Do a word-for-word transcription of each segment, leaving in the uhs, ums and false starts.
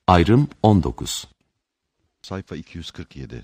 Ayrım on dokuz. Sayfa iki yüz kırk yedi.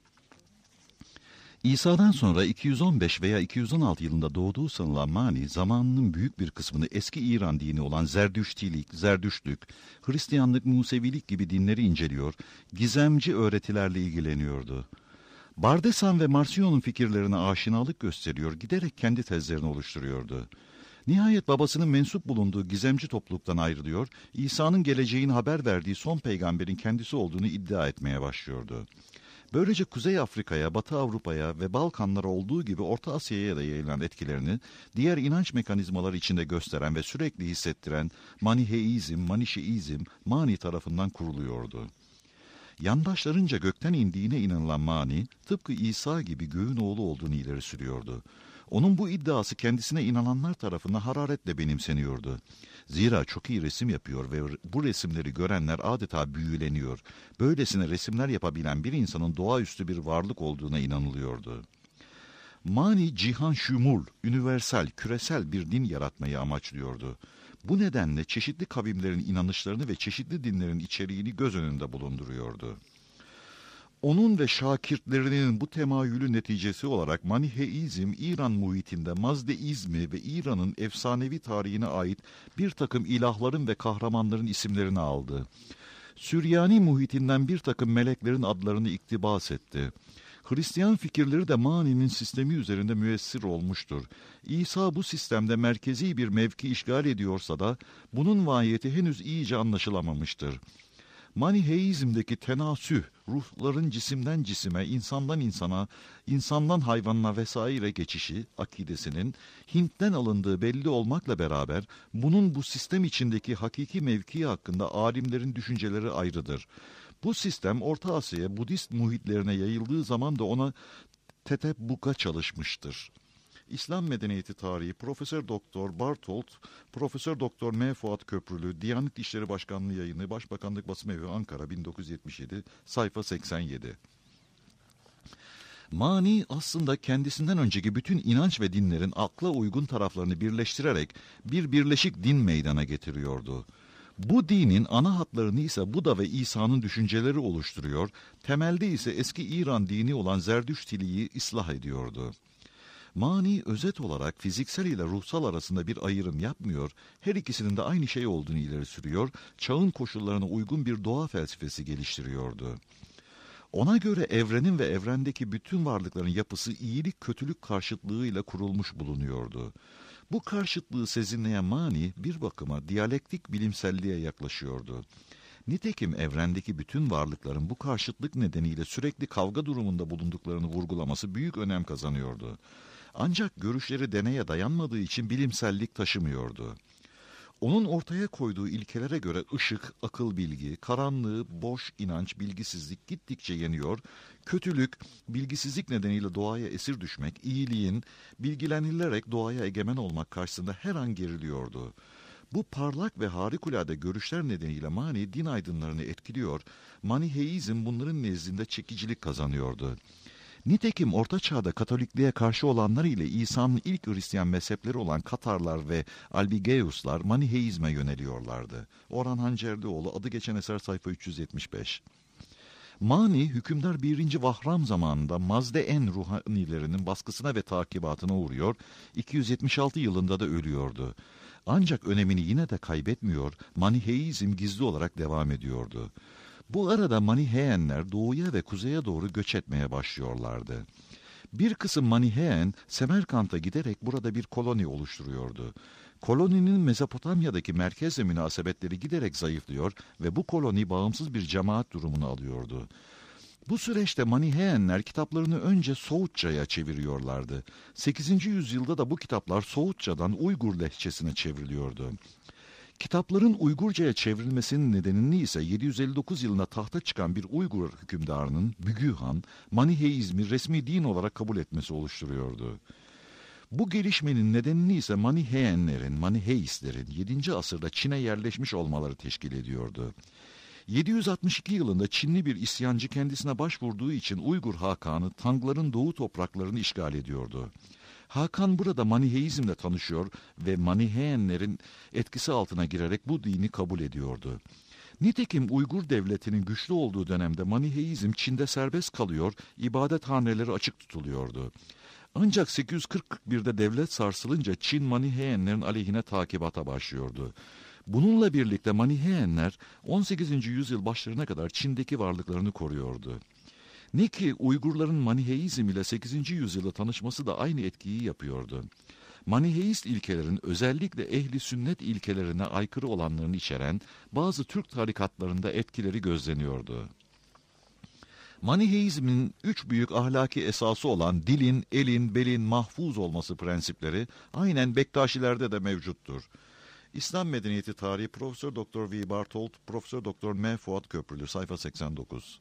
İsa'dan sonra iki yüz on beş veya iki yüz on altı yılında doğduğu sanılan Mani, zamanının büyük bir kısmını eski İran dini olan Zerdüştilik, Zerdüştlük, Hristiyanlık, Musevilik gibi dinleri inceliyor, gizemci öğretilerle ilgileniyordu. Bardesan ve Marcion'un fikirlerine aşinalık gösteriyor, giderek kendi tezlerini oluşturuyordu. Nihayet babasının mensup bulunduğu gizemci topluluktan ayrılıyor, İsa'nın geleceğini haber verdiği son peygamberin kendisi olduğunu iddia etmeye başlıyordu. Böylece Kuzey Afrika'ya, Batı Avrupa'ya ve Balkanlara olduğu gibi Orta Asya'ya da yayılan etkilerini diğer inanç mekanizmaları içinde gösteren ve sürekli hissettiren Maniheizm, Manişeizm, Mani tarafından kuruluyordu. Yandaşlarınca gökten indiğine inanılan Mani, tıpkı İsa gibi göğün oğlu olduğunu ileri sürüyordu. Onun bu iddiası kendisine inananlar tarafından hararetle benimseniyordu. Zira çok iyi resim yapıyor ve bu resimleri görenler adeta büyüleniyor. Böylesine resimler yapabilen bir insanın doğaüstü bir varlık olduğuna inanılıyordu. Mani, cihan şumul, üniversal, küresel bir din yaratmayı amaçlıyordu. Bu nedenle çeşitli kavimlerin inanışlarını ve çeşitli dinlerin içeriğini göz önünde bulunduruyordu. Onun ve şakirtlerinin bu temayülü neticesi olarak Maniheizm, İran muhitinde Mazdeizmi ve İran'ın efsanevi tarihine ait bir takım ilahların ve kahramanların isimlerini aldı. Süryani muhitinden bir takım meleklerin adlarını iktibas etti. Hristiyan fikirleri de Mani'nin sistemi üzerinde müessir olmuştur. İsa bu sistemde merkezi bir mevki işgal ediyorsa da bunun vahiyeti henüz iyice anlaşılamamıştır. Maniheizmdeki tenasüh, ruhların cisimden cisime, insandan insana, insandan hayvanına vesaire geçişi akidesinin Hint'ten alındığı belli olmakla beraber bunun bu sistem içindeki hakiki mevkii hakkında alimlerin düşünceleri ayrıdır. Bu sistem Orta Asya'ya, Budist muhitlerine yayıldığı zaman da ona tetebbuka çalışmıştır. İslam Medeniyeti Tarihi Profesör Doktor Bartolt, Profesör Doktor M. Fuat Köprülü, Diyanet İşleri Başkanlığı Yayını, Başbakanlık Basım Evi, Ankara, bin dokuz yüz yetmiş yedi, sayfa seksen yedi. Mani aslında kendisinden önceki bütün inanç ve dinlerin akla uygun taraflarını birleştirerek bir birleşik din meydana getiriyordu. Bu dinin ana hatlarını ise Buda ve İsa'nın düşünceleri oluşturuyor, temelde ise eski İran dini olan Zerdüştiliği ıslah ediyordu. Mani özet olarak fiziksel ile ruhsal arasında bir ayrım yapmıyor, her ikisinin de aynı şey olduğunu ileri sürüyor, çağın koşullarına uygun bir doğa felsefesi geliştiriyordu. Ona göre evrenin ve evrendeki bütün varlıkların yapısı iyilik kötülük karşıtlığıyla kurulmuş bulunuyordu. Bu karşıtlığı sezinleyen Mani bir bakıma diyalektik bilimselliğe yaklaşıyordu. Nitekim evrendeki bütün varlıkların bu karşıtlık nedeniyle sürekli kavga durumunda bulunduklarını vurgulaması büyük önem kazanıyordu. Ancak görüşleri deneye dayanmadığı için bilimsellik taşımıyordu. Onun ortaya koyduğu ilkelere göre ışık, akıl bilgi, karanlığı, boş inanç, bilgisizlik gittikçe yeniyor, kötülük, bilgisizlik nedeniyle doğaya esir düşmek, iyiliğin, bilgilenilerek doğaya egemen olmak karşısında her an geriliyordu. Bu parlak ve harikulade görüşler nedeniyle Mani din aydınlarını etkiliyor, Maniheizm bunların nezdinde çekicilik kazanıyordu. Nitekim Orta Çağ'da Katolikliğe karşı olanlar ile İsa'nın ilk Hristiyan mezhepleri olan Katarlar ve Albigeuslar Maniheizme yöneliyorlardı. Orhan Hancerlioğlu, adı geçen eser, sayfa üç yüz yetmiş beş. Mani, hükümdar birinci. Vahram zamanında Mazde-en ruhanilerinin baskısına ve takibatına uğruyor, iki yüz yetmiş altı yılında da ölüyordu. Ancak önemini yine de kaybetmiyor, Maniheizm gizli olarak devam ediyordu. Bu arada Maniheyenler doğuya ve kuzeye doğru göç etmeye başlıyorlardı. Bir kısım Maniheyen, Semerkant'a giderek burada bir koloni oluşturuyordu. Koloninin Mezopotamya'daki merkezle münasebetleri giderek zayıflıyor ve bu koloni bağımsız bir cemaat durumunu alıyordu. Bu süreçte Maniheyenler kitaplarını önce Soğutça'ya çeviriyorlardı. sekizinci yüzyılda da bu kitaplar Soğutça'dan Uygur lehçesine çevriliyordu. Kitapların Uygurca'ya çevrilmesinin nedenini ise yedi yüz elli dokuz yılında tahta çıkan bir Uygur hükümdarının Bügü Han, Maniheizmi resmi din olarak kabul etmesi oluşturuyordu. Bu gelişmenin nedenini ise Maniheyenlerin, Maniheistlerin yedinci asırda Çin'e yerleşmiş olmaları teşkil ediyordu. yedi yüz altmış iki yılında Çinli bir isyancı kendisine başvurduğu için Uygur Hakan'ı Tangların doğu topraklarını işgal ediyordu. Hakan burada Maniheizmle tanışıyor ve Maniheyenlerin etkisi altına girerek bu dini kabul ediyordu. Nitekim Uygur devletinin güçlü olduğu dönemde Maniheizm Çin'de serbest kalıyor, ibadethaneleri açık tutuluyordu. Ancak sekiz yüz kırk birde devlet sarsılınca Çin Maniheyenlerin aleyhine takibata başlıyordu. Bununla birlikte Maniheyenler on sekizinci yüzyıl başlarına kadar Çin'deki varlıklarını koruyordu. Ne ki Uygurların Maniheizm ile sekizinci yüzyılda tanışması da aynı etkiyi yapıyordu. Maniheist ilkelerin özellikle ehli sünnet ilkelerine aykırı olanlarını içeren bazı Türk tarikatlarında etkileri gözleniyordu. Maniheizmin üç büyük ahlaki esası olan dilin, elin, belin mahfuz olması prensipleri aynen Bektaşilerde de mevcuttur. İslam Medeniyeti Tarihi Profesör Doktor V. Bartolt, Profesör Doktor M. Fuat Köprülü, sayfa seksen dokuz.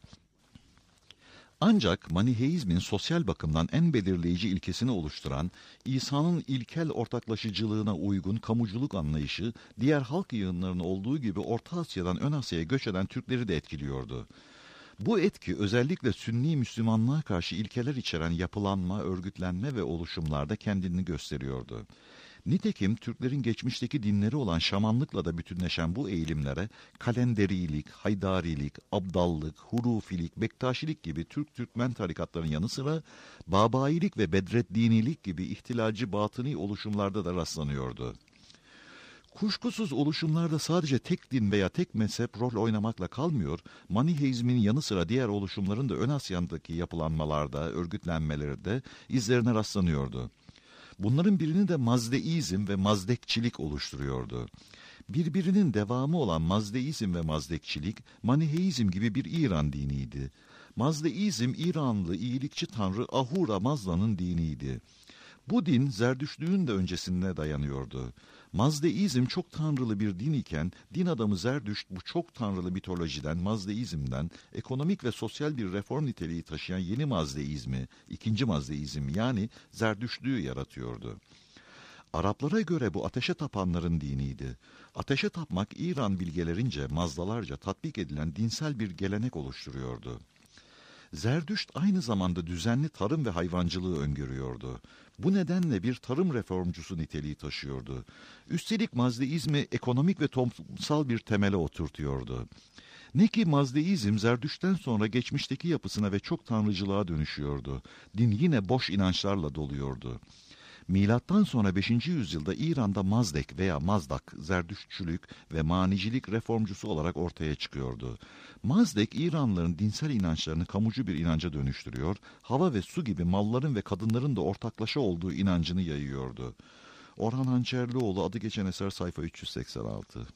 Ancak Maniheizmin sosyal bakımdan en belirleyici ilkesini oluşturan, İsa'nın ilkel ortaklaşıcılığına uygun kamuculuk anlayışı, diğer halk yığınlarının olduğu gibi Orta Asya'dan Ön Asya'ya göç eden Türkleri de etkiliyordu. Bu etki özellikle Sünni Müslümanlığa karşı ilkeler içeren yapılanma, örgütlenme ve oluşumlarda kendini gösteriyordu. Nitekim Türklerin geçmişteki dinleri olan şamanlıkla da bütünleşen bu eğilimlere kalenderilik, haydarilik, abdallık, hurufilik, bektaşilik gibi Türk-Türkmen tarikatların yanı sıra Babailik ve Bedreddinilik gibi ihtilalci batıni oluşumlarda da rastlanıyordu. Kuşkusuz oluşumlarda sadece tek din veya tek mezhep rol oynamakla kalmıyor, Maniheizmin yanı sıra diğer oluşumların da Ön Asya'daki yapılanmalarda, örgütlenmelerde izlerine rastlanıyordu. Bunların birini de Mazdeizm ve Mazdekçilik oluşturuyordu. Birbirinin devamı olan Mazdeizm ve Mazdekçilik, Maniheizm gibi bir İran diniydi. Mazdeizm, İranlı iyilikçi tanrı Ahura Mazda'nın diniydi. Bu din Zerdüştlüğün de öncesine dayanıyordu. Mazdeizm çok tanrılı bir din iken din adamı Zerdüşt bu çok tanrılı mitolojiden, Mazdeizm'den ekonomik ve sosyal bir reform niteliği taşıyan yeni Mazdeizmi, ikinci Mazdeizm yani Zerdüştlüğü yaratıyordu. Araplara göre bu ateşe tapanların diniydi. Ateşe tapmak İran bilgelerince, Mazdalarca tatbik edilen dinsel bir gelenek oluşturuyordu. Zerdüşt aynı zamanda düzenli tarım ve hayvancılığı öngörüyordu. Bu nedenle bir tarım reformcusu niteliği taşıyordu. Üstelik Mazdeizmi ekonomik ve toplumsal bir temele oturtuyordu. Ne ki Mazdeizm Zerdüşt'ten sonra geçmişteki yapısına ve çok tanrıcılığa dönüşüyordu. Din yine boş inançlarla doluyordu. Milattan sonra beşinci yüzyılda İran'da Mazdek veya Mazdak, Zerdüştçülük ve manicilik reformcusu olarak ortaya çıkıyordu. Mazdek, İranlıların dinsel inançlarını kamucu bir inanca dönüştürüyor, hava ve su gibi malların ve kadınların da ortaklaşa olduğu inancını yayıyordu. Orhan Hançerlioğlu, adı geçen eser, sayfa üç yüz seksen altı.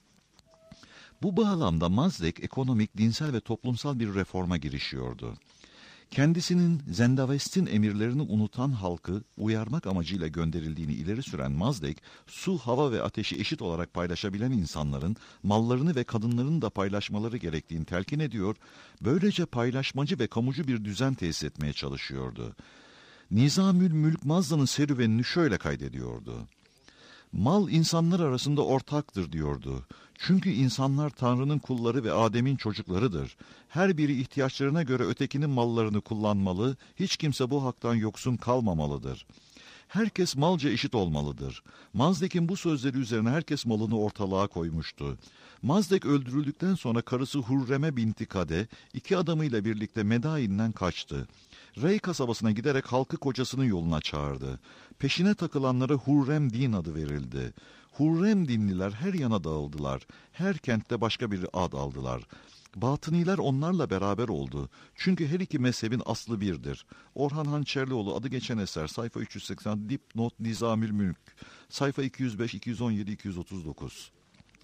Bu bağlamda Mazdek, ekonomik, dinsel ve toplumsal bir reforma girişiyordu. Kendisinin Zendavest'in emirlerini unutan halkı uyarmak amacıyla gönderildiğini ileri süren Mazdek, su, hava ve ateşi eşit olarak paylaşabilen insanların mallarını ve kadınlarını da paylaşmaları gerektiğini telkin ediyor, böylece paylaşmacı ve kamucu bir düzen tesis etmeye çalışıyordu. Nizamül Mülk Mazda'nın serüvenini şöyle kaydediyordu. Mal insanlar arasında ortaktır diyordu. Çünkü insanlar Tanrı'nın kulları ve Adem'in çocuklarıdır. Her biri ihtiyaçlarına göre ötekinin mallarını kullanmalı, hiç kimse bu haktan yoksun kalmamalıdır. Herkes malca eşit olmalıdır. Mazdek'in bu sözleri üzerine herkes malını ortalığa koymuştu. Mazdek öldürüldükten sonra karısı Hurreme binti Kade iki adamıyla birlikte Medain'den kaçtı. Rey kasabasına giderek halkı kocasının yoluna çağırdı. Peşine takılanlara Hurrem din adı verildi. Hurrem dinliler her yana dağıldılar. Her kentte başka bir ad aldılar. Batıniler onlarla beraber oldu. Çünkü her iki mezhebin aslı birdir. Orhan Hançerlioğlu, adı geçen eser, sayfa üç yüz seksen, dipnot Nizamül Mülk, sayfa iki yüz beş, iki yüz on yedi, iki yüz otuz dokuz.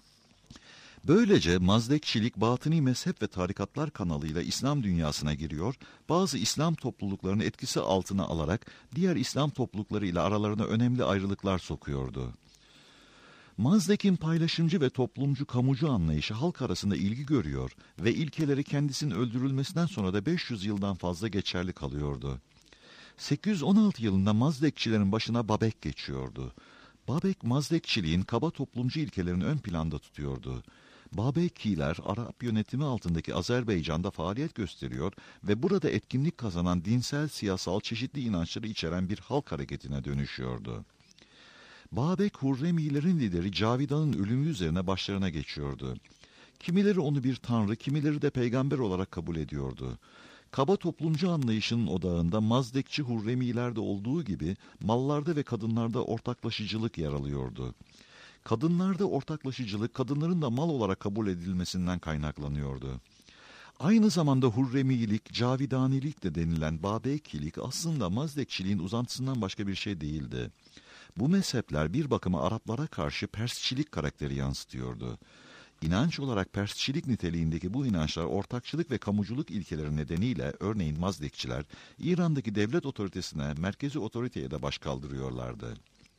Böylece Mazdekçilik, batıni mezhep ve tarikatlar kanalıyla İslam dünyasına giriyor, bazı İslam topluluklarını etkisi altına alarak diğer İslam toplulukları ile aralarına önemli ayrılıklar sokuyordu. Mazdek'in paylaşımcı ve toplumcu kamucu anlayışı halk arasında ilgi görüyor ve ilkeleri kendisinin öldürülmesinden sonra da beş yüz yıldan fazla geçerli kalıyordu. sekiz yüz on altı yılında Mazdekçilerin başına Babek geçiyordu. Babek, Mazdekçiliğin kaba toplumcu ilkelerini ön planda tutuyordu. Babekiler, Arap yönetimi altındaki Azerbaycan'da faaliyet gösteriyor ve burada etkinlik kazanan dinsel, siyasal, çeşitli inançları içeren bir halk hareketine dönüşüyordu. Babek, Hurremilerin lideri Cavidan'ın ölümü üzerine başlarına geçiyordu. Kimileri onu bir tanrı, kimileri de peygamber olarak kabul ediyordu. Kaba toplumcu anlayışının odağında Mazdekçi Hurremilerde olduğu gibi mallarda ve kadınlarda ortaklaşıcılık yer alıyordu. Kadınlarda ortaklaşıcılık, kadınların da mal olarak kabul edilmesinden kaynaklanıyordu. Aynı zamanda Hurremilik, Cavidanilik de denilen Babekilik aslında Mazdekçiliğin uzantısından başka bir şey değildi. Bu mezhepler bir bakıma Araplara karşı Persçilik karakteri yansıtıyordu. İnanç olarak Persçilik niteliğindeki bu inançlar ortakçılık ve kamuculuk ilkeleri nedeniyle örneğin Mazdekçiler İran'daki devlet otoritesine, merkezi otoriteye de baş kaldırıyorlardı.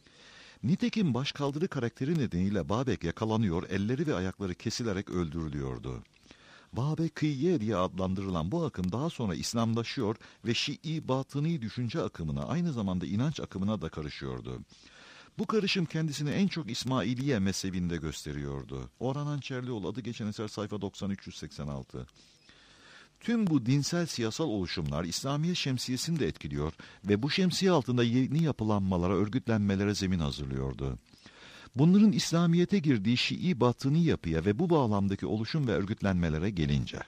Nitekim başkaldırı karakteri nedeniyle Babek yakalanıyor, elleri ve ayakları kesilerek öldürülüyordu. Babekiye diye adlandırılan bu akım daha sonra İslamlaşıyor ve Şii batıni düşünce akımına, aynı zamanda inanç akımına da karışıyordu. Bu karışım kendisini en çok İsmailiye mezhebinde gösteriyordu. Orhan Hançerlioğlu, adı geçen eser, sayfa doksan üç yüz seksen altı. Tüm bu dinsel siyasal oluşumlar İslamiyet şemsiyesini de etkiliyor ve bu şemsiye altında yeni yapılanmalara, örgütlenmelere zemin hazırlıyordu. Bunların İslamiyet'e girdiği Şii batıni yapıya ve bu bağlamdaki oluşum ve örgütlenmelere gelince,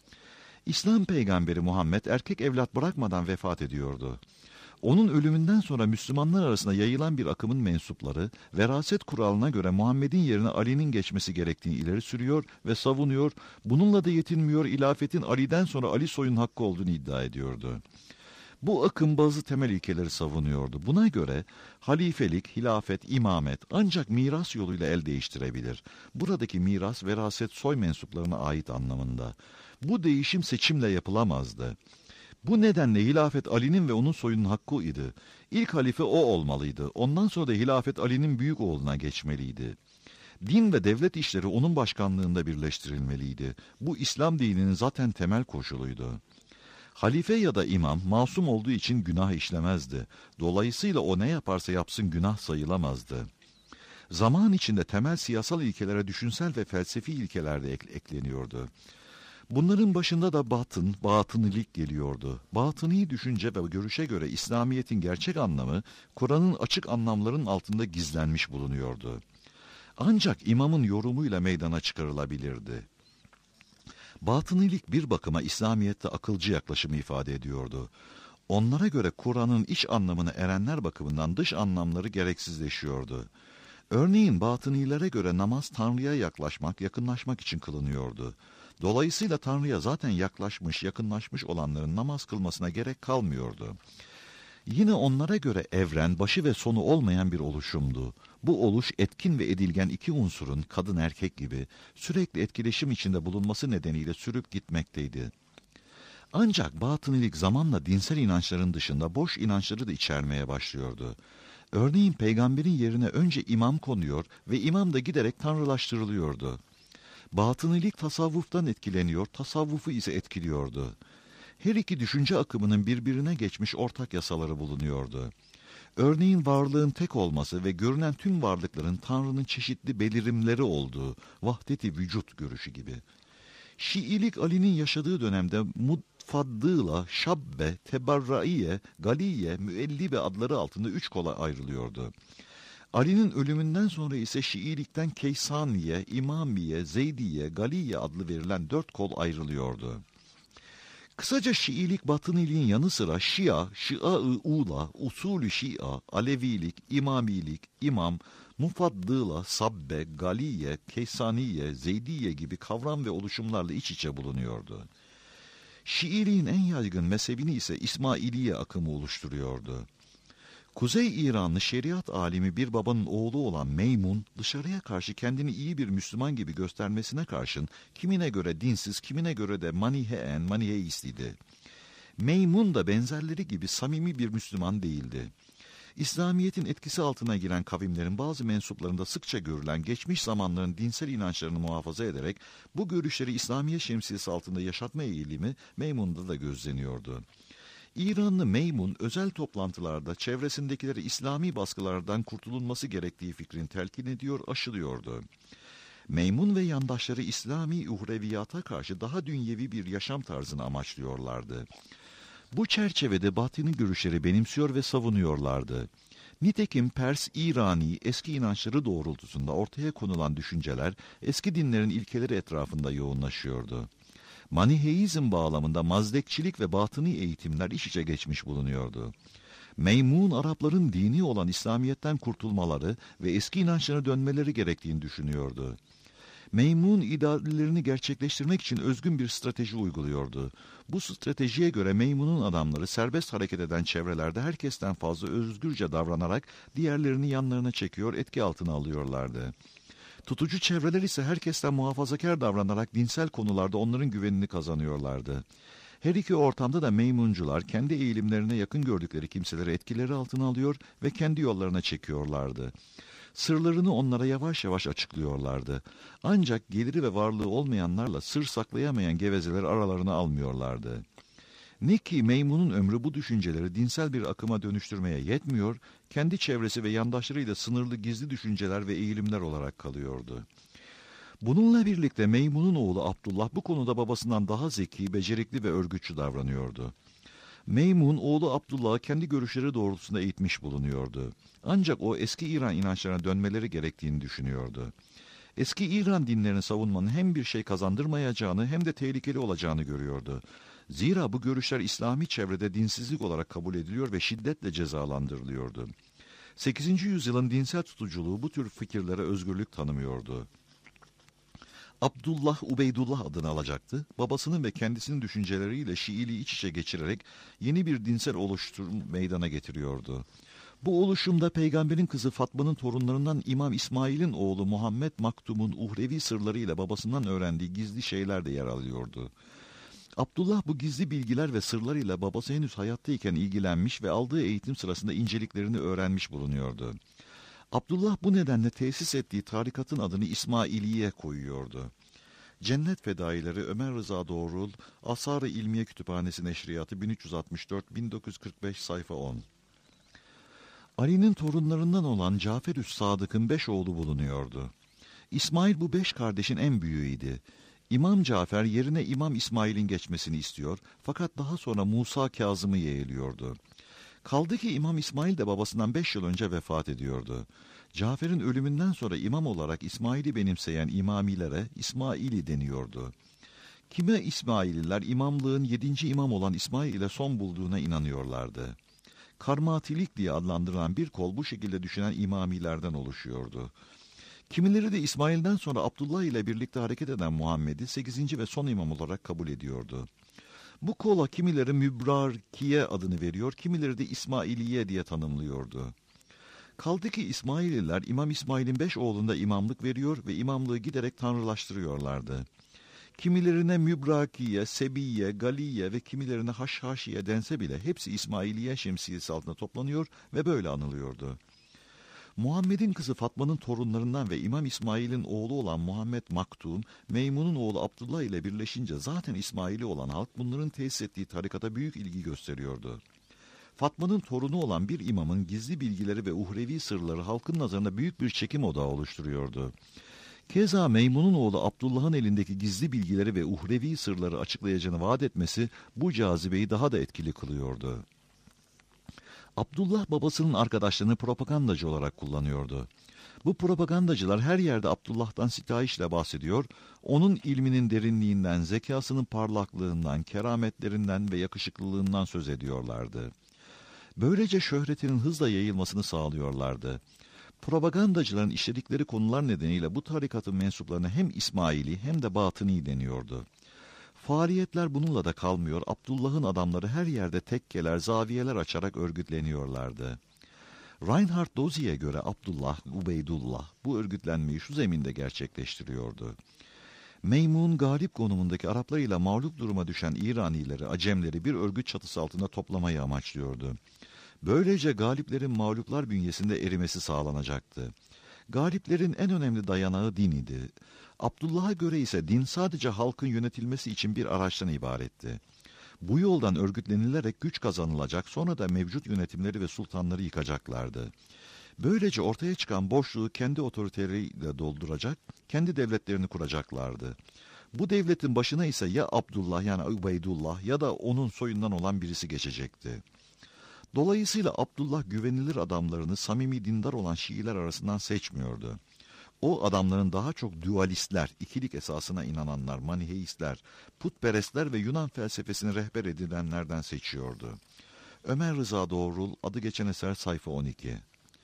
İslam peygamberi Muhammed erkek evlat bırakmadan vefat ediyordu. Onun ölümünden sonra Müslümanlar arasında yayılan bir akımın mensupları, veraset kuralına göre Muhammed'in yerine Ali'nin geçmesi gerektiğini ileri sürüyor ve savunuyor, bununla da yetinmiyor, ilafetin Ali'den sonra Ali soyun hakkı olduğunu iddia ediyordu. Bu akım bazı temel ilkeleri savunuyordu. Buna göre halifelik, hilafet, imamet ancak miras yoluyla el değiştirebilir. Buradaki miras, veraset soy mensuplarına ait anlamında. Bu değişim seçimle yapılamazdı. Bu nedenle hilafet Ali'nin ve onun soyunun hakkı idi. İlk halife o olmalıydı. Ondan sonra da hilafet Ali'nin büyük oğluna geçmeliydi. Din ve devlet işleri onun başkanlığında birleştirilmeliydi. Bu İslam dininin zaten temel koşuluydu. Halife ya da imam masum olduğu için günah işlemezdi. Dolayısıyla o ne yaparsa yapsın günah sayılamazdı. Zaman içinde temel siyasal ilkelere düşünsel ve felsefi ilkeler de ek- ekleniyordu. Bunların başında da batın, batınilik geliyordu. Batıni düşünce ve görüşe göre İslamiyet'in gerçek anlamı, Kur'an'ın açık anlamların altında gizlenmiş bulunuyordu. Ancak imamın yorumuyla meydana çıkarılabilirdi. Batınilik bir bakıma İslamiyet'te akılcı yaklaşımı ifade ediyordu. Onlara göre Kur'an'ın iç anlamını erenler bakımından dış anlamları gereksizleşiyordu. Örneğin batınilere göre namaz Tanrı'ya yaklaşmak, yakınlaşmak için kılınıyordu. Dolayısıyla Tanrı'ya zaten yaklaşmış, yakınlaşmış olanların namaz kılmasına gerek kalmıyordu. Yine onlara göre evren başı ve sonu olmayan bir oluşumdu. Bu oluş etkin ve edilgen iki unsurun kadın erkek gibi sürekli etkileşim içinde bulunması nedeniyle sürüp gitmekteydi. Ancak batınilik zamanla dinsel inançların dışında boş inançları da içermeye başlıyordu. Örneğin peygamberin yerine önce imam konuyor ve imam da giderek tanrılaştırılıyordu. Batınilik tasavvuftan etkileniyor, tasavvufu ise etkiliyordu. Her iki düşünce akımının birbirine geçmiş ortak yasaları bulunuyordu. Örneğin varlığın tek olması ve görünen tüm varlıkların Tanrı'nın çeşitli belirimleri olduğu vahdet-i vücut görüşü gibi. Şiilik Ali'nin yaşadığı dönemde Mutfaddıla, Şabbe, Tebarraiye, Galiye, Müellibe adları altında üç kola ayrılıyordu. Ali'nin ölümünden sonra ise Şiilikten Keysaniye, İmamiye, Zeydiye, Galiye adlı verilen dört kol ayrılıyordu. Kısaca Şiilik batıniliğin yanı sıra Şia, Şia-ı Ula, Usulü Şia, Alevilik, İmamilik, İmam, Mufaddıla, Sabbe, Galiye, Keysaniye, Zeydiye gibi kavram ve oluşumlarla iç içe bulunuyordu. Şiiliğin en yaygın mezhebini ise İsmailiye akımı oluşturuyordu. Kuzey İranlı şeriat alimi bir babanın oğlu olan Meymun, dışarıya karşı kendini iyi bir Müslüman gibi göstermesine karşın kimine göre dinsiz, kimine göre de maniheyen, maniheist idi. Meymun da benzerleri gibi samimi bir Müslüman değildi. İslamiyet'in etkisi altına giren kavimlerin bazı mensuplarında sıkça görülen geçmiş zamanların dinsel inançlarını muhafaza ederek bu görüşleri İslamiyet şemsiyesi altında yaşatma eğilimi Meymun'da da gözleniyordu. İranlı Meymun özel toplantılarda çevresindekileri İslami baskılardan kurtulunması gerektiği fikrini telkin ediyor, aşılıyordu. Meymun ve yandaşları İslami uhreviyata karşı daha dünyevi bir yaşam tarzını amaçlıyorlardı. Bu çerçevede batini görüşleri benimsiyor ve savunuyorlardı. Nitekim Pers, İrani eski inançları doğrultusunda ortaya konulan düşünceler eski dinlerin ilkeleri etrafında yoğunlaşıyordu. Maniheizm bağlamında mazdekçilik ve batıni eğitimler iç içe geçmiş bulunuyordu. Meymun Arapların dini olan İslamiyet'ten kurtulmaları ve eski inançlarına dönmeleri gerektiğini düşünüyordu. Meymun ideallerini gerçekleştirmek için özgün bir strateji uyguluyordu. Bu stratejiye göre Meymun'un adamları serbest hareket eden çevrelerde herkesten fazla özgürce davranarak diğerlerini yanlarına çekiyor, etki altına alıyorlardı. Tutucu çevreler ise herkesten muhafazakar davranarak dinsel konularda onların güvenini kazanıyorlardı. Her iki ortamda da Meymuncular kendi eğilimlerine yakın gördükleri kimseleri etkileri altına alıyor ve kendi yollarına çekiyorlardı. Sırlarını onlara yavaş yavaş açıklıyorlardı. Ancak geliri ve varlığı olmayanlarla sır saklayamayan gevezeleri aralarına almıyorlardı. Ne ki Meymun'un ömrü bu düşünceleri dinsel bir akıma dönüştürmeye yetmiyor, kendi çevresi ve yandaşlarıyla sınırlı gizli düşünceler ve eğilimler olarak kalıyordu. Bununla birlikte Meymun'un oğlu Abdullah bu konuda babasından daha zeki, becerikli ve örgütçü davranıyordu. Meymun, oğlu Abdullah'ı kendi görüşleri doğrultusunda eğitmiş bulunuyordu. Ancak o eski İran inançlarına dönmeleri gerektiğini düşünüyordu. Eski İran dinlerini savunmanın hem bir şey kazandırmayacağını hem de tehlikeli olacağını görüyordu. Zira bu görüşler İslami çevrede dinsizlik olarak kabul ediliyor ve şiddetle cezalandırılıyordu. sekizinci yüzyılın dinsel tutuculuğu bu tür fikirlere özgürlük tanımıyordu. Abdullah Ubeydullah adını alacaktı. Babasının ve kendisinin düşünceleriyle Şiiliği iç içe geçirerek yeni bir dinsel oluşturum meydana getiriyordu. Bu oluşumda peygamberin kızı Fatma'nın torunlarından İmam İsmail'in oğlu Muhammed Maktum'un uhrevi sırlarıyla babasından öğrendiği gizli şeyler de yer alıyordu. Abdullah bu gizli bilgiler ve sırlarıyla babası henüz hayattayken ilgilenmiş ve aldığı eğitim sırasında inceliklerini öğrenmiş bulunuyordu. Abdullah bu nedenle tesis ettiği tarikatın adını İsmailiye koyuyordu. Cennet Fedaileri Ömer Rıza Doğrul, Asar-ı İlmiye Kütüphanesi Neşriyatı bin üç yüz altmış dört bin dokuz yüz kırk beş sayfa on. Ali'nin torunlarından olan Cafer-üs Sadık'ın beş oğlu bulunuyordu. İsmail bu beş kardeşin en büyüğüydü. İmam Cafer yerine İmam İsmail'in geçmesini istiyor fakat daha sonra Musa Kazım'ı yeğliyordu. Kaldı ki İmam İsmail de babasından beş yıl önce vefat ediyordu. Cafer'in ölümünden sonra imam olarak İsmail'i benimseyen imamilere İsmaili deniyordu. Kimi İsmaililer imamlığın yedinci imam olan İsmail ile son bulduğuna inanıyorlardı. Karmatilik diye adlandırılan bir kol bu şekilde düşünen imamilerden oluşuyordu. Kimileri de İsmail'den sonra Abdullah ile birlikte hareket eden Muhammed'i sekizinci ve son imam olarak kabul ediyordu. Bu kola kimileri Mübrarkiye adını veriyor, kimileri de İsmailiye diye tanımlıyordu. Kaldı ki İsmaililer İmam İsmail'in beş oğlunda imamlık veriyor ve imamlığı giderek tanrılaştırıyorlardı. Kimilerine Mübrakiye, Sebiye, Galiye ve kimilerine Haşhaşiye dense bile hepsi İsmailiye şemsiyesi altında toplanıyor ve böyle anılıyordu. Muhammed'in kızı Fatma'nın torunlarından ve İmam İsmail'in oğlu olan Muhammed Maktum, Meymun'un oğlu Abdullah ile birleşince zaten İsmaili olan halk bunların tesis ettiği tarikata büyük ilgi gösteriyordu. Fatma'nın torunu olan bir imamın gizli bilgileri ve uhrevi sırları halkın nazarında büyük bir çekim odağı oluşturuyordu. Keza Meymun'un oğlu Abdullah'ın elindeki gizli bilgileri ve uhrevi sırları açıklayacağını vaat etmesi bu cazibeyi daha da etkili kılıyordu. Abdullah babasının arkadaşlarını propagandacı olarak kullanıyordu. Bu propagandacılar her yerde Abdullah'tan sitayişle bahsediyor, onun ilminin derinliğinden, zekasının parlaklığından, kerametlerinden ve yakışıklılığından söz ediyorlardı. Böylece şöhretinin hızla yayılmasını sağlıyorlardı. Propagandacıların işledikleri konular nedeniyle bu tarikatın mensuplarına hem İsmaili hem de Batıni deniyordu. Faaliyetler bununla da kalmıyor, Abdullah'ın adamları her yerde tekkeler, zaviyeler açarak örgütleniyorlardı. Reinhard Dozi'ye göre Abdullah, Ubeydullah bu örgütlenmeyi şu zeminde gerçekleştiriyordu. Meymun, galip konumundaki Araplarıyla mağlup duruma düşen İranileri, Acemleri bir örgüt çatısı altında toplamayı amaçlıyordu. Böylece galiplerin mağluplar bünyesinde erimesi sağlanacaktı. Galiplerin en önemli dayanağı din idi. Abdullah'a göre ise din sadece halkın yönetilmesi için bir araçtan ibaretti. Bu yoldan örgütlenilerek güç kazanılacak, sonra da mevcut yönetimleri ve sultanları yıkacaklardı. Böylece ortaya çıkan boşluğu kendi otoriteleriyle dolduracak, kendi devletlerini kuracaklardı. Bu devletin başına ise ya Abdullah yani Ubeydullah ya da onun soyundan olan birisi geçecekti. Dolayısıyla Abdullah güvenilir adamlarını samimi dindar olan Şiiler arasından seçmiyordu. O adamların daha çok dualistler, ikilik esasına inananlar, maniheistler, putperestler ve Yunan felsefesini rehber edilenlerden seçiyordu. Ömer Rıza Doğrul, adı geçen eser, sayfa on iki.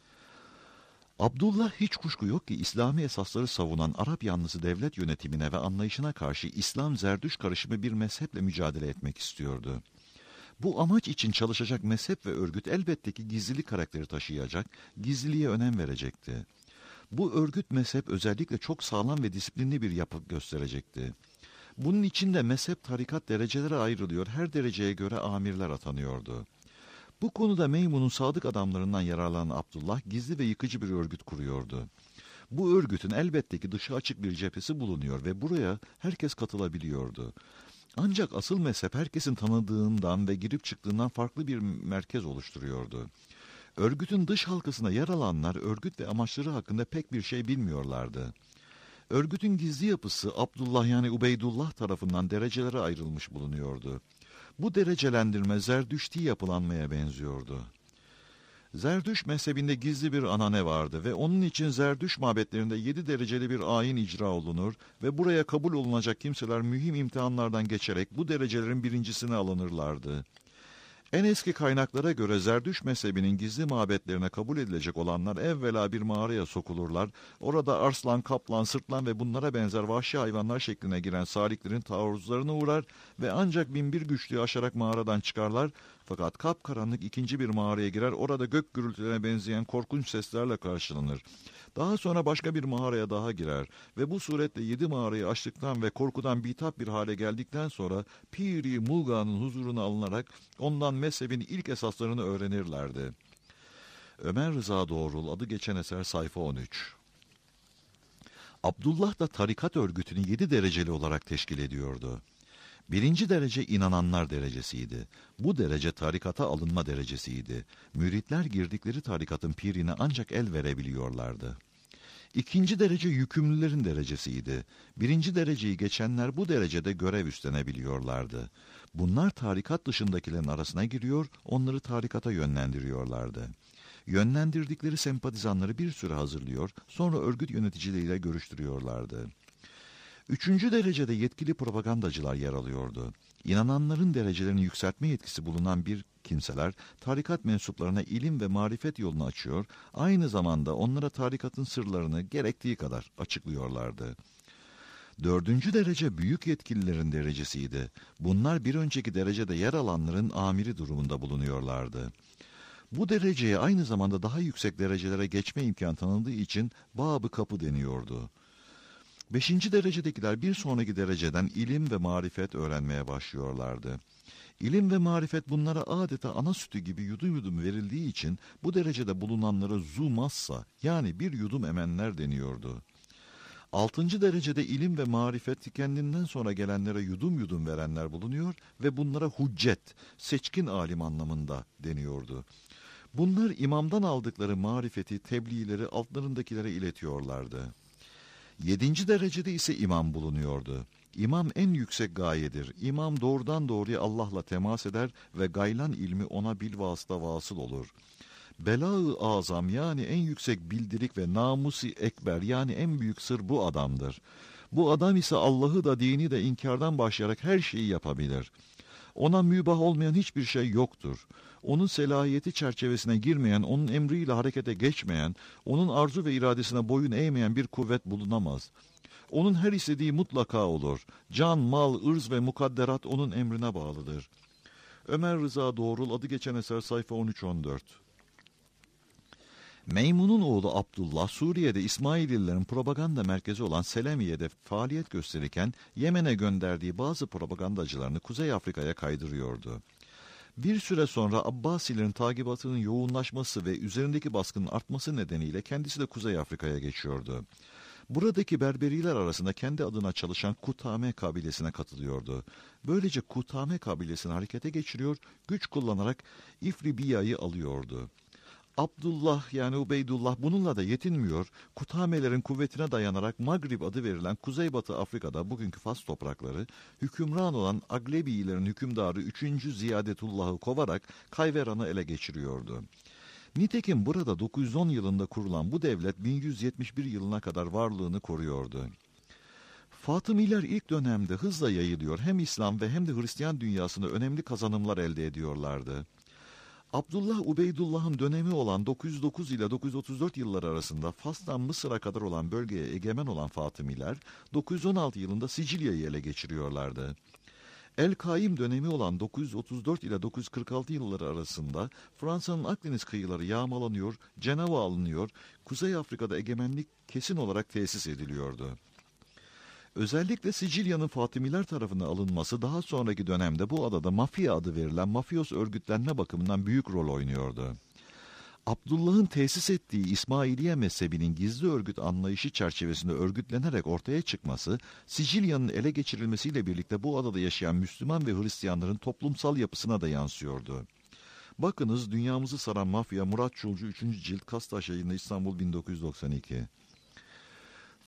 Abdullah hiç kuşku yok ki İslami esasları savunan Arap yanlısı devlet yönetimine ve anlayışına karşı İslam-Zerdüş karışımı bir mezheple mücadele etmek istiyordu. Bu amaç için çalışacak mezhep ve örgüt elbette ki gizlilik karakteri taşıyacak, gizliliğe önem verecekti. Bu örgüt mezhep özellikle çok sağlam ve disiplinli bir yapı gösterecekti. Bunun için de mezhep tarikat derecelere ayrılıyor, her dereceye göre amirler atanıyordu. Bu konuda Meymun'un sadık adamlarından yararlanan Abdullah gizli ve yıkıcı bir örgüt kuruyordu. Bu örgütün elbette ki dışı açık bir cephesi bulunuyor ve buraya herkes katılabiliyordu. Ancak asıl mezhep herkesin tanıdığından ve girip çıktığından farklı bir merkez oluşturuyordu. Örgütün dış halkasına yer alanlar örgüt ve amaçları hakkında pek bir şey bilmiyorlardı. Örgütün gizli yapısı Abdullah yani Ubeydullah tarafından derecelere ayrılmış bulunuyordu. Bu derecelendirme Zerdüşti yapılanmaya benziyordu. Zerdüş mezhebinde gizli bir anane vardı ve onun için Zerdüş mabetlerinde yedi dereceli bir ayin icra olunur ve buraya kabul olunacak kimseler mühim imtihanlardan geçerek bu derecelerin birincisine alınırlardı. En eski kaynaklara göre Zerdüş mezhebinin gizli mabetlerine kabul edilecek olanlar evvela bir mağaraya sokulurlar. Orada arslan, kaplan, sırtlan ve bunlara benzer vahşi hayvanlar şekline giren saliklerin taarruzlarına uğrar ve ancak binbir güçlüğü aşarak mağaradan çıkarlar. Fakat kapkaranlık ikinci bir mağaraya girer, orada gök gürültülerine benzeyen korkunç seslerle karşılanır. Daha sonra başka bir mağaraya daha girer ve bu suretle yedi mağarayı açtıktan ve korkudan bitap bir hale geldikten sonra Piri Mulga'nın huzuruna alınarak ondan mezhebin ilk esaslarını öğrenirlerdi. Ömer Rıza Doğrul, adı geçen eser, sayfa on üç. Abdullah da tarikat örgütünü yedi dereceli olarak teşkil ediyordu. Birinci derece inananlar derecesiydi. Bu derece tarikata alınma derecesiydi. Müritler girdikleri tarikatın pirine ancak el verebiliyorlardı. İkinci derece yükümlülerin derecesiydi. Birinci dereceyi geçenler bu derecede görev üstlenebiliyorlardı. Bunlar tarikat dışındakilerin arasına giriyor, onları tarikata yönlendiriyorlardı. Yönlendirdikleri sempatizanları bir süre hazırlıyor, sonra örgüt yöneticileriyle görüştürüyorlardı. Üçüncü derecede yetkili propagandacılar yer alıyordu. İnananların derecelerini yükseltme yetkisi bulunan bir kimseler, tarikat mensuplarına ilim ve marifet yolunu açıyor, aynı zamanda onlara tarikatın sırlarını gerektiği kadar açıklıyorlardı. Dördüncü derece büyük yetkililerin derecesiydi. Bunlar bir önceki derecede yer alanların amiri durumunda bulunuyorlardı. Bu dereceye aynı zamanda daha yüksek derecelere geçme imkanı tanındığı için Bab-ı Kapı deniyordu. Beşinci derecedekiler bir sonraki dereceden ilim ve marifet öğrenmeye başlıyorlardı. İlim ve marifet bunlara adeta ana sütü gibi yudum yudum verildiği için bu derecede bulunanlara zumassa yani bir yudum emenler deniyordu. Altıncı derecede ilim ve marifet kendinden sonra gelenlere yudum yudum verenler bulunuyor ve bunlara huccet, seçkin alim anlamında deniyordu. Bunlar imamdan aldıkları marifeti, tebliğleri altlarındakilere iletiyorlardı. Yedinci derecede ise imam bulunuyordu. İmam en yüksek gayedir. İmam doğrudan doğruya Allah'la temas eder ve gaylan ilmi ona bilvasıta vasıl olur. Bela-ı azam yani en yüksek bildirik ve namusi ekber yani en büyük sır bu adamdır. Bu adam ise Allah'ı da dini de inkardan başlayarak her şeyi yapabilir. Ona mübah olmayan hiçbir şey yoktur. Onun selahiyeti çerçevesine girmeyen, onun emriyle harekete geçmeyen, onun arzu ve iradesine boyun eğmeyen bir kuvvet bulunamaz. Onun her istediği mutlaka olur. Can, mal, ırz ve mukadderat onun emrine bağlıdır. Ömer Rıza Doğrul, adı geçen eser, sayfa on üç on dört. Meymun'un oğlu Abdullah, Suriye'de İsmailililerin propaganda merkezi olan Selemiye'de faaliyet gösterirken Yemen'e gönderdiği bazı propagandacılarını Kuzey Afrika'ya kaydırıyordu. Bir süre sonra Abbasilerin takibatının yoğunlaşması ve üzerindeki baskının artması nedeniyle kendisi de Kuzey Afrika'ya geçiyordu. Buradaki Berberiler arasında kendi adına çalışan Kutame kabilesine katılıyordu. Böylece Kutame kabilesini harekete geçiriyor, güç kullanarak İfribiya'yı alıyordu. Abdullah yani Ubeydullah bununla da yetinmiyor. Kutamelerin kuvvetine dayanarak Magrib adı verilen Kuzeybatı Afrika'da bugünkü Fas toprakları hükümran olan Aglebilerin hükümdarı üçüncü. Ziyadetullah'ı kovarak Kayveran'ı ele geçiriyordu. Nitekim burada dokuz yüz on yılında kurulan bu devlet bin yüz yetmiş bir yılına kadar varlığını koruyordu. Fatımiler ilk dönemde hızla yayılıyor, hem İslam ve hem de Hristiyan dünyasında önemli kazanımlar elde ediyorlardı. Abdullah Ubeydullah'ın dönemi olan dokuz yüz dokuz ile dokuz yüz otuz dört yılları arasında Fas'tan Mısır'a kadar olan bölgeye egemen olan Fatımiler, dokuz yüz on altı yılında Sicilya'yı ele geçiriyorlardı. El-Kaim dönemi olan dokuz yüz otuz dört ile dokuz yüz kırk altı yılları arasında Fransa'nın Akdeniz kıyıları yağmalanıyor, Cenova alınıyor, Kuzey Afrika'da egemenlik kesin olarak tesis ediliyordu. Özellikle Sicilya'nın Fatimiler tarafına alınması daha sonraki dönemde bu adada mafya adı verilen mafyos örgütlenme bakımından büyük rol oynuyordu. Abdullah'ın tesis ettiği İsmailiye mezhebinin gizli örgüt anlayışı çerçevesinde örgütlenerek ortaya çıkması, Sicilya'nın ele geçirilmesiyle birlikte bu adada yaşayan Müslüman ve Hristiyanların toplumsal yapısına da yansıyordu. Bakınız, dünyamızı saran mafya, Murat Çulcu üçüncü cilt, Kastaş yayında, İstanbul bin dokuz yüz doksan iki.